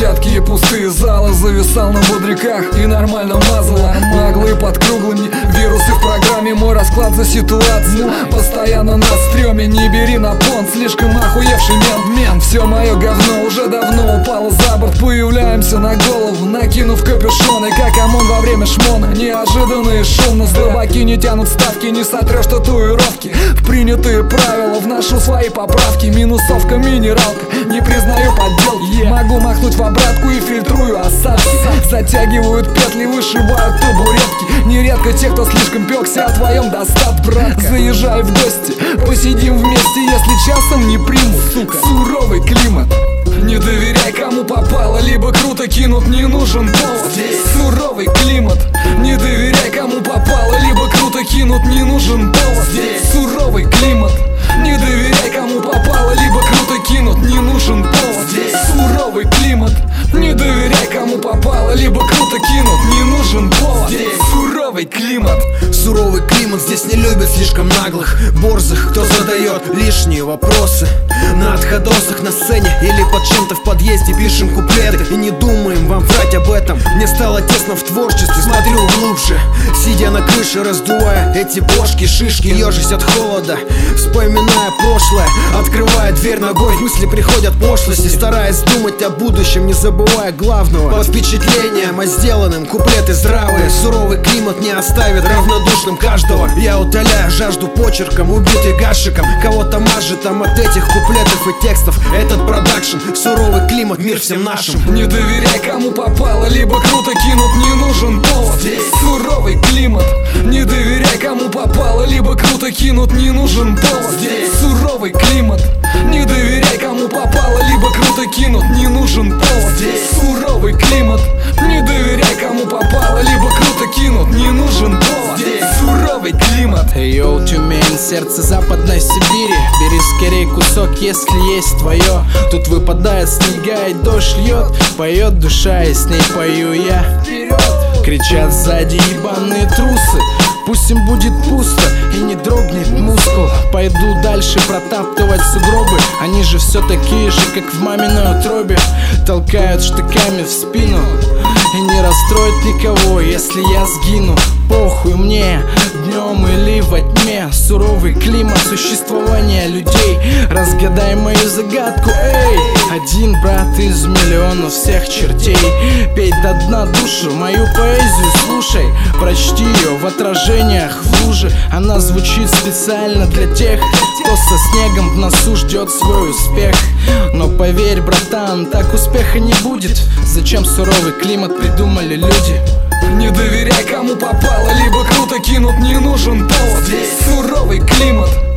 площадки и пустые залы. Зависал на бодряках и нормально мазал. Наглые под круглыми, вирусы в программе. Мой расклад за ситуацию постоянно на стреме. Не бери на понт, слишком охуевший мент. Все мое говно уже давно упало за борт. Появляемся на голову, накинув капюшоны, как ОМОН во время шмона. Неожиданно и шумно, слабаки не тянут ставки. Не сотрешь татуировки в принятые правила, вношу свои поправки. Минусовка, минералка, не признаю подделки. Могу махнуть в обратку и фильтрую осадки. Затягивают петли, вышибают табуретки. Нередко те, кто слишком пёкся о твоем достатке. Заезжай в гости, посидим вместе, если часом не примут, сука. Суровый климат. Не доверяй, кому попало, либо круто кинут, не нужен повод. Суровый климат. Не доверяй, кому попало, либо круто кинут, не нужен повод. Суровый климат. Не доверяй, кому попало, либо круто кинут, не нужен повод. Суровый климат. Не доверяй, кому попало, либо круто кинут, не нужен повод. Суровый климат. Суровый климат, здесь не любят слишком наглых, борзых, кто задает лишние вопросы. На отходосах на сцене или под чем-то в подъезде пишем куплеты и не думаем вам врать об этом. Мне стало тесно в творчестве, смотрю глубже, сидя на крыше, раздувая эти бошки, шишки, ежась от холода, вспоминая прошлое, открывая дверь ногой. Мысли приходят пошлости, стараясь думать о будущем, не забывая главного. Под впечатлением о сделанном, куплеты здравые. Суровый климат не оставит равнодушным каждого. Я утоляю жажду почерком, убитый гашиком. Кого-то мажет там от этих куплетов и текстов. Этот продакшн, суровый климат, мир всем нашим. Не доверяй, кому попало, либо круто кинут, не нужен повод. Суровый климат. Не доверяй, кому попало, либо круто кинут, не нужен повод. Суровый климат. Не доверяй, кому попало, либо круто кинут, не нужен повод. Суровый климат. Не доверяй, кому попало, либо круто кинут, не нужен повод. Суровый климат. Йоу, Тюмень, сердце Западной Сибири. Бери скорей кусок, если есть твое. Тут выпадает снега и дождь льет. Поет душа, и с ней пою я. Вперед! Кричат сзади ебаные трусы. Пусть им будет пусто и не дрогнет мускул. Пойду дальше протаптывать сугробы. Они же все такие же, как в маминой утробе. Толкают штыками в спину. И не расстроит никого, если я сгину. Похуй мне, днем или во тьме. Суровый климат существования людей. Разгадай мою загадку, эй. Один брат из миллионов всех чертей. Пей до дна душу, мою поэзию слушай. Прочти ее в отражениях в луже. Она звучит специально для тех, кто со снегом в носу ждет свой успех. Но поверь, братан, так успеха не будет. Зачем суровый климат придумали люди? Не доверяй, кому попало, либо круто кинут, не нужен повод. Суровый климат.